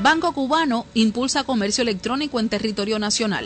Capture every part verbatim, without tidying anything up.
Banco Cubano impulsa comercio electrónico en territorio nacional.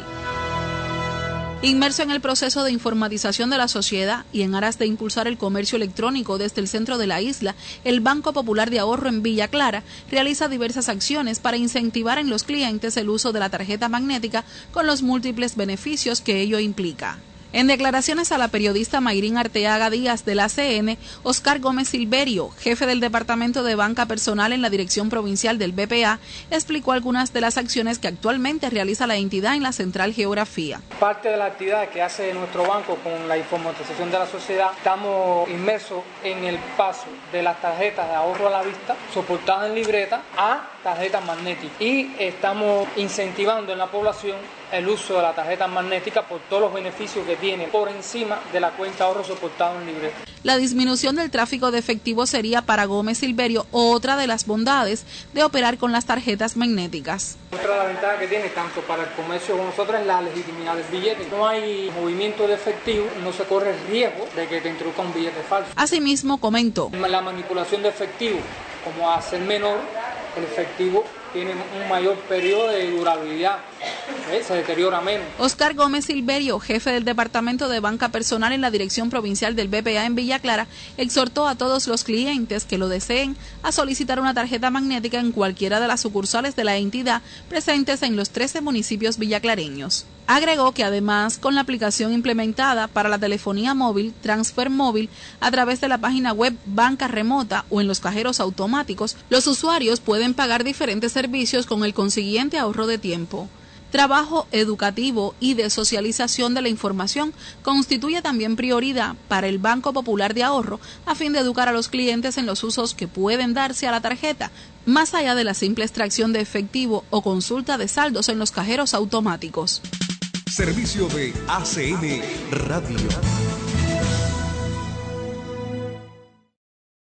Inmerso en el proceso de informatización de la sociedad y en aras de impulsar el comercio electrónico desde el centro de la isla, el Banco Popular de Ahorro en Villa Clara realiza diversas acciones para incentivar en los clientes el uso de la tarjeta magnética con los múltiples beneficios que ello implica. En declaraciones a la periodista Mayrín Arteaga Díaz de la C N, Oscar Gómez Silverio, jefe del Departamento de Banca Personal en la Dirección Provincial del B P A, explicó algunas de las acciones que actualmente realiza la entidad en la Central Geografía. Parte de la actividad que hace nuestro banco con la informatización de la sociedad, estamos inmersos en el paso de las tarjetas de ahorro a la vista, soportadas en libreta, a tarjetas magnéticas, y estamos incentivando en la población el uso de la tarjeta magnética por todos los beneficios que tiene por encima de la cuenta ahorro soportado en libreta. La disminución del tráfico de efectivo sería para Gómez Silverio otra de las bondades de operar con las tarjetas magnéticas. Otra de las ventajas que tiene tanto para el comercio como nosotros es la legitimidad del billete. No hay movimiento de efectivo, no se corre el riesgo de que te introduzca un billete falso. Asimismo, comentó: la manipulación de efectivo, como a ser menor, el efectivo tiene un mayor periodo de durabilidad, ¿eh? Se deteriora menos. Oscar Gómez Silverio, jefe del Departamento de Banca Personal en la Dirección Provincial del B P A en Villa Clara, exhortó a todos los clientes que lo deseen a solicitar una tarjeta magnética en cualquiera de las sucursales de la entidad presentes en los trece municipios villaclareños. Agregó que además, con la aplicación implementada para la telefonía móvil, Transfer Móvil, a través de la página web Banca Remota o en los cajeros automáticos, los usuarios pueden pagar diferentes servicios con el consiguiente ahorro de tiempo. Trabajo educativo y de socialización de la información constituye también prioridad para el Banco Popular de Ahorro a fin de educar a los clientes en los usos que pueden darse a la tarjeta, más allá de la simple extracción de efectivo o consulta de saldos en los cajeros automáticos. Servicio de A C N Radio.